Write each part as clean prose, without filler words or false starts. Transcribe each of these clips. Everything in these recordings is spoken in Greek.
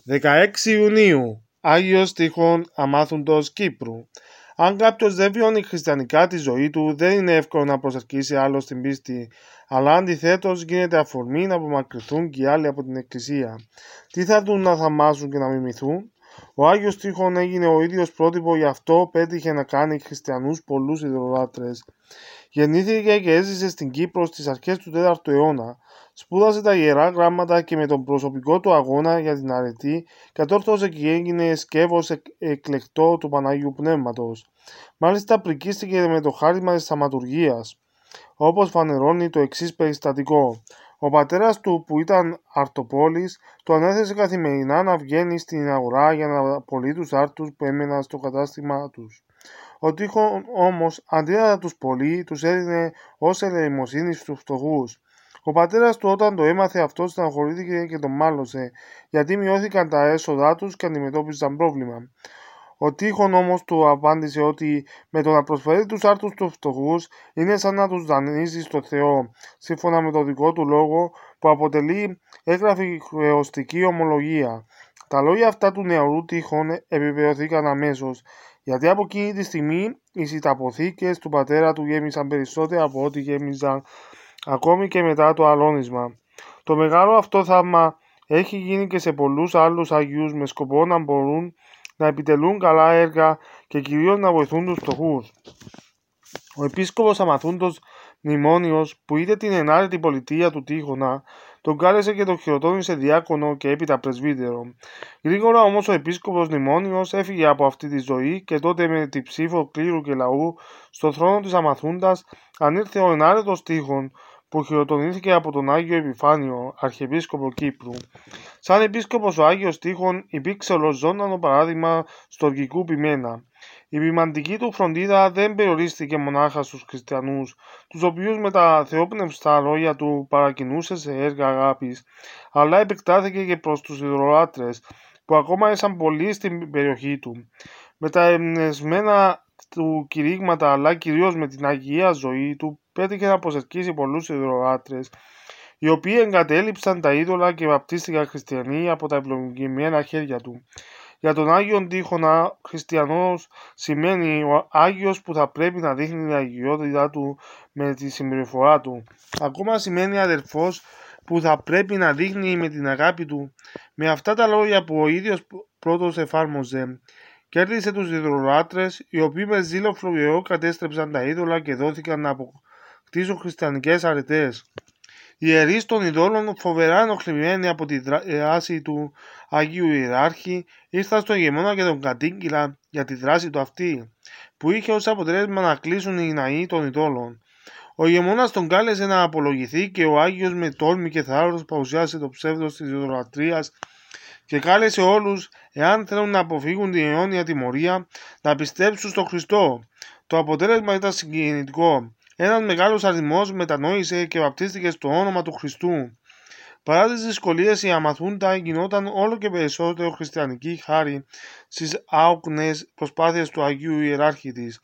16 Ιουνίου, Άγιος Τείχων Αμάθουντος Κύπρου. Αν κάποιος δεν βιώνει χριστιανικά τη ζωή του, δεν είναι εύκολο να προσελκύσει άλλο στην πίστη, αλλά αντιθέτως γίνεται αφορμή να απομακρυνθούν και οι άλλοι από την Εκκλησία. Τι θα δουν να θαυμάσουν και να μιμηθούν? Ο Άγιος Τείχων έγινε ο ίδιος πρότυπο, γι' αυτό πέτυχε να κάνει χριστιανούς πολλούς ιδωλολάτρες. Γεννήθηκε και έζησε στην Κύπρο στις αρχές του 4ου αιώνα. Σπούδασε τα Ιερά Γράμματα και με τον προσωπικό του αγώνα για την αρετή κατόρθωσε και έγινε σκεύος εκλεκτό του Παναγίου Πνεύματος. Μάλιστα πρικίστηκε με το χάρισμα της θαυματουργίας, όπως φανερώνει το εξής περιστατικό. Ο πατέρας του, που ήταν αρτοπόλης, του ανέθεσε καθημερινά να βγαίνει στην αγορά για να απολύει τους άρτους που έμεναν στο κατάστημα τους. Ο Τείχων όμως, αντί να τους πωλεί, τους έδινε ως ελεημοσύνη στους φτωχούς. Ο πατέρας του, όταν το έμαθε αυτό, στεναχωρήθηκε και τον μάλωσε, γιατί μειώθηκαν τα έσοδά τους και αντιμετώπιζαν πρόβλημα. Ο Τείχων όμως του απάντησε ότι με το να προσφέρει τους άρτους στους φτωχούς είναι σαν να τους δανείζει στο Θεό, σύμφωνα με το δικό του λόγο, που αποτελεί έγγραφη χρεωστική ομολογία. Τα λόγια αυτά του νεαρού Τείχων επιβεβαιωθήκαν αμέσως, γιατί από εκείνη τη στιγμή οι συνταποθήκες του πατέρα του γέμισαν περισσότερα από ό,τι γέμιζαν ακόμη και μετά το αλώνισμα. Το μεγάλο αυτό θαύμα έχει γίνει και σε πολλούς άλλους Αγίους με σκοπό να μπορούν να επιτελούν καλά έργα και κυρίως να βοηθούν τους φτωχούς. Ο επίσκοπος Αμαθούντος Μνημόνιος, που είδε την ενάρετη πολιτεία του Τείχωνα, τον κάλεσε και τον χειροτώνησε διάκονο και έπειτα πρεσβύτερο. Γρήγορα όμως ο επίσκοπος Μνημόνιος έφυγε από αυτή τη ζωή και τότε με τη ψήφο κλήρου και λαού στο θρόνο της Αμαθούντας ανήρθε ο ενάρετος Τείχων, που χειροτονήθηκε από τον Άγιο Επιφάνιο, Αρχιεπίσκοπο Κύπρου. Σαν επίσκοπος ο Άγιος Τείχων υπήρξε ολοζώντανο παράδειγμα στοργικού ποιμένα. Η ποιμαντική του φροντίδα δεν περιορίστηκε μονάχα στους χριστιανούς, τους οποίους με τα θεόπνευστα λόγια του παρακινούσε σε έργα αγάπης, αλλά επεκτάθηκε και προς τους ιδωλολάτρες, που ακόμα ήσαν πολλοί στην περιοχή του. Με τα εμπνευσμένα του κηρύγματα, αλλά κυρίως με την αγία ζωή του, πέτυχε να προσελκύσει πολλούς ιδωλολάτρες, οι οποίοι εγκατέλειψαν τα είδωλα και βαπτίστηκαν χριστιανοί από τα ευλογημένα χέρια του. Για τον Άγιον Τείχονα, χριστιανός σημαίνει ο Άγιος που θα πρέπει να δείχνει την αγιότητά του με τη συμπεριφορά του. Ακόμα σημαίνει αδερφός που θα πρέπει να δείχνει με την αγάπη του. Με αυτά τα λόγια που ο ίδιος πρώτος εφάρμοζε, κέρδισε τους ιδωλολάτρες, οι οποίοι με ζήλο φλογερό κατέστρεψαν τα είδωλα και δόθηκαν να αποκτήσουν χριστιανικές αρετές. Οι ιερείς των ειδόλων, φοβερά ενοχλημένοι από τη δράση του Αγίου Ιεράρχη, ήρθαν στον ηγεμόνα και τον κατήγγυλαν για τη δράση του αυτή, που είχε ως αποτέλεσμα να κλείσουν οι ναοί των ειδόλων. Ο ηγεμόνας τον κάλεσε να απολογηθεί και ο Άγιος με τόλμη και θάρρος παρουσιάσε το ψεύδος της ιδωλατρίας και κάλεσε όλους, εάν θέλουν να αποφύγουν την αιώνια τιμωρία, να πιστέψουν στον Χριστό. Το αποτέλεσμα ήταν συγκινητικό. Ένας μεγάλος αριθμός μετανόησε και βαπτίστηκε στο όνομα του Χριστού. Παρά τις δυσκολίες, η Αμαθούντα γινόταν όλο και περισσότερο χριστιανική χάρη στις άοκνες προσπάθειες του Αγίου Ιεράρχη της.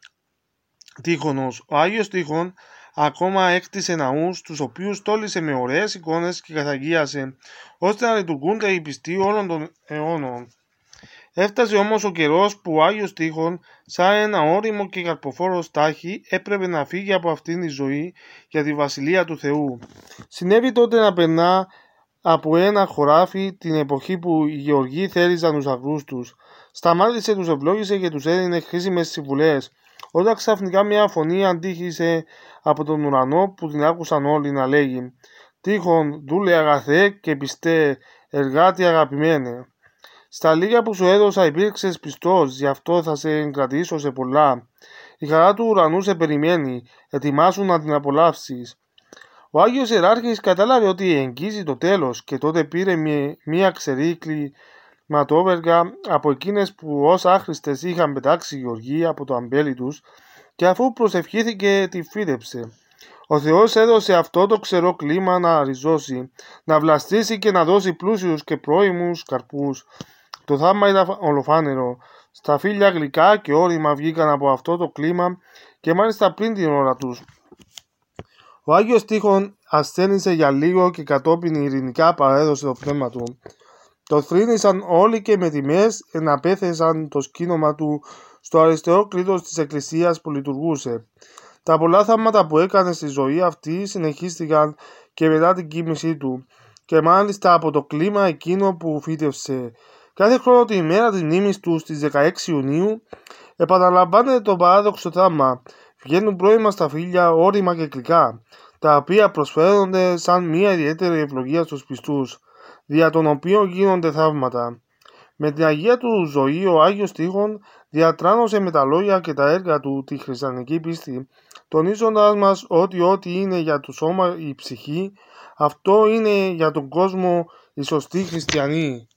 Τείχωνος. Ο Άγιος Τείχων ακόμα έκτισε ναούς, τους οποίους τόλισε με ωραίες εικόνες και καθαγίασε, ώστε να λειτουργούνται οι πιστοί όλων των αιώνων. Έφτασε όμως ο καιρός που ο Άγιος Τείχων, σαν ένα ώριμο και καρποφόρο στάχι, έπρεπε να φύγει από αυτήν τη ζωή για τη Βασιλεία του Θεού. Συνέβη τότε να περνά από ένα χωράφι την εποχή που οι γεωργοί θέριζαν τους αγρούς τους. Σταμάτησε, τους ευλόγησε και τους έδινε χρήσιμες συμβουλές, όταν ξαφνικά μια φωνή αντίχησε από τον ουρανό που την άκουσαν όλοι να λέγει «Τείχων, δούλε αγαθέ και πιστέ, εργάτη αγαπημένε. Στα λίγα που σου έδωσα υπήρξες πιστός, γι' αυτό θα σε κρατήσω σε πολλά. Η χαρά του ουρανού σε περιμένει, ετοιμάσου να την απολαύσεις». Ο Άγιος Ιεράρχης κατάλαβε ότι εγγύζει το τέλος και τότε πήρε μία ξερή κλιματόβεργα από εκείνες που ως άχρηστες είχαν πετάξει οι γεωργοί από το αμπέλι τους και αφού προσευχήθηκε τη φύτεψε. Ο Θεός έδωσε αυτό το ξερό κλίμα να ριζώσει, να βλαστήσει και να δώσει πλούσιους και πρώιμους καρπούς. Το θαύμα ήταν ολοφάνερο. Στα φύλλα γλυκά και όρημα βγήκαν από αυτό το κλίμα και μάλιστα πριν την ώρα τους. Ο Άγιος Τείχων ασθένησε για λίγο και κατόπιν ειρηνικά παρέδωσε το πνεύμα του. Το θρήνησαν όλοι και με τιμές εναπέθεσαν το σκήνομα του στο αριστερό κλείδος της εκκλησίας που λειτουργούσε. Τα πολλά θαύματα που έκανε στη ζωή αυτή συνεχίστηκαν και μετά την κοίμησή του και μάλιστα από το κλίμα εκείνο που φύτευσε. Κάθε χρόνο την ημέρα της μνήμης του στις 16 Ιουνίου επαναλαμβάνεται το παράδοξο θαύμα. Βγαίνουν πρώιμα σταφύλια, όρημα και γλυκά, τα οποία προσφέρονται σαν μια ιδιαίτερη ευλογία στους πιστούς, δια των οποίων γίνονται θαύματα. Με την Αγία του ζωή ο Άγιος Τείχων διατράνωσε με τα λόγια και τα έργα του τη χριστιανική πίστη, τονίζοντας μας ότι ό,τι είναι για το σώμα η ψυχή, αυτό είναι για τον κόσμο οι σωστοί χριστιανοί.